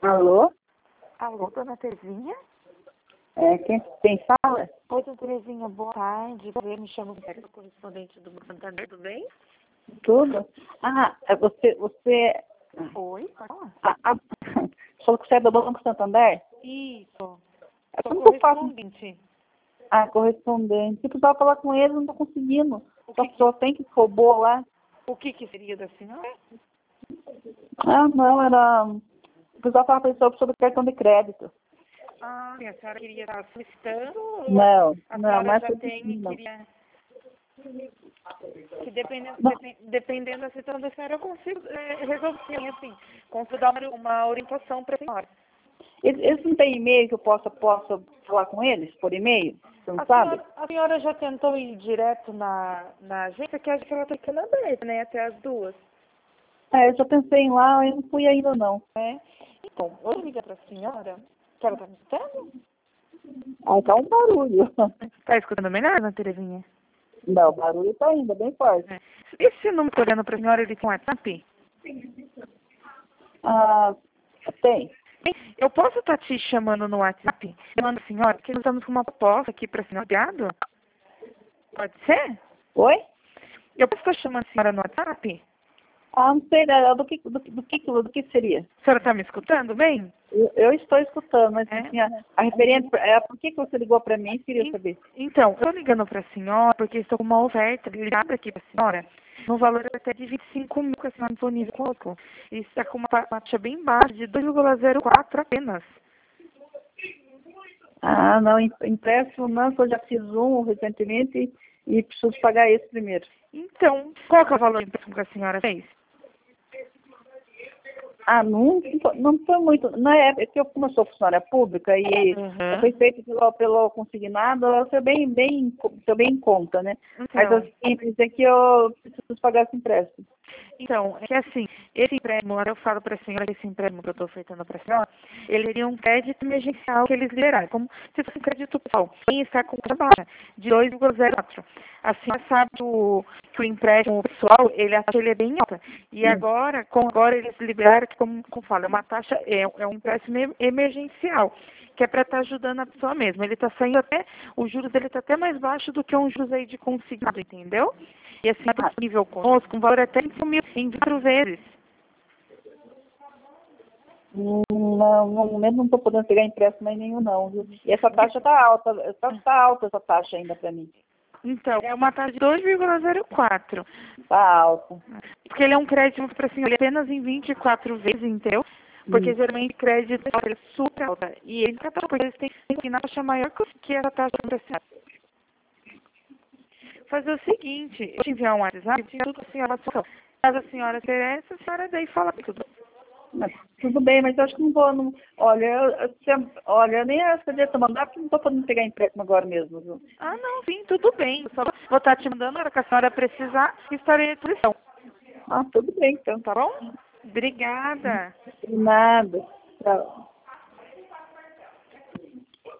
Alô? Alô, dona Terezinha? Quem fala? Oi, dona Terezinha, boa tarde. Eu me chamo Vera, correspondente do Santander, tudo bem? Tudo? Você Oi, pode falar? falou que você é do Banco Santander? Isso, sou Como que eu faço? correspondente. Correspondente. Eu precisava falar com ele, não tô conseguindo. O Só que, só tem que roubou lá. o que seria da senhora? Não, era... Eu precisava falar com ele sobre cartão de crédito. Ah, sim, a senhora queria estar solicitando ou Não, a não, senhora mas já eu tem e não. queria... Que dependendo, Não. dependendo da situação da senhora, eu consigo resolver, assim, consigo dar uma orientação para a senhora. Eles não têm e-mail que eu possa falar com eles por e-mail? Você não sabe? A senhora já tentou ir direto na agência, que a agência ela tá ficando aberta, né, até as 2. Eu já pensei em ir lá, eu não fui ainda não. Né? Então, eu vou ligar para a senhora, que ela está me escutando? Aí tá um barulho. Está escutando melhor, dona Terezinha? Não, o barulho tá ainda bem forte. É. Esse número que eu tô olhando para a senhora, ele tem WhatsApp? Tem. Bem, eu posso estar te chamando no WhatsApp, chamando a senhora, porque nós estamos com uma proposta aqui para a senhora, ligado? Pode ser? Oi? Eu posso estar chamando a senhora no WhatsApp? Não sei, né, do que seria? A senhora está me escutando bem? Eu estou escutando, mas É? assim, a referente, por que você ligou para mim? Queria saber. Então, eu estou ligando para a senhora porque estou com uma oferta ligada aqui para a senhora, no valor até de 25 mil que a senhora disponível conosco. E está com uma taxa bem baixa de 2,04 apenas. Não, empréstimo não, que eu já fiz um recentemente e preciso pagar esse primeiro. Então, qual que é o valor do empréstimo que a senhora fez? Não foi muito. Na época que como eu sou funcionária pública e foi feito pelo consignado, foi foi bem em conta, né? Mas Então, assim, quer dizer que eu preciso pagar esse empréstimo. Então, é que assim, esse empréstimo, agora eu falo para a senhora que esse empréstimo que eu estou ofertando para a senhora, ele seria um crédito emergencial que eles liberaram, como se fosse um crédito pessoal. Quem está com taxa baixa, de 2,04. A senhora sabe que o empréstimo pessoal, a taxa ele é bem alta. E agora eles liberaram, que como fala, é uma taxa, é um empréstimo emergencial, que é para estar ajudando a pessoa mesmo. Ele está saindo os juros dele está até mais baixo do que um juros aí de consignado, entendeu? E assim, está disponível conosco, com valor até 5 mil em 4 vezes. Não, no momento não estou podendo pegar empréstimo mais nenhum, não, viu? E essa taxa está alta, está alta essa taxa ainda para mim. Então, é uma taxa de 2,04. Está alta. Porque ele é um crédito para senhor apenas em 24 vezes, entendeu? Porque geralmente crédito é super alta. E eles porque eles têm que na taxa maior que essa taxa para senhora. Fazer o seguinte, eu te enviar um WhatsApp, tudo assim, caso a senhora interessa, a senhora daí fala tudo. Mas, tudo bem, mas eu acho que não vou. Olha, eu nem acho que eu devia mandar, porque não estou podendo pegar empréstimo agora mesmo, viu? Não, sim, tudo bem. Eu só vou estar te mandando, na hora que a senhora precisar, estarei à disposição. Tudo bem, então. Tá bom? Obrigada. Nada. Tchau.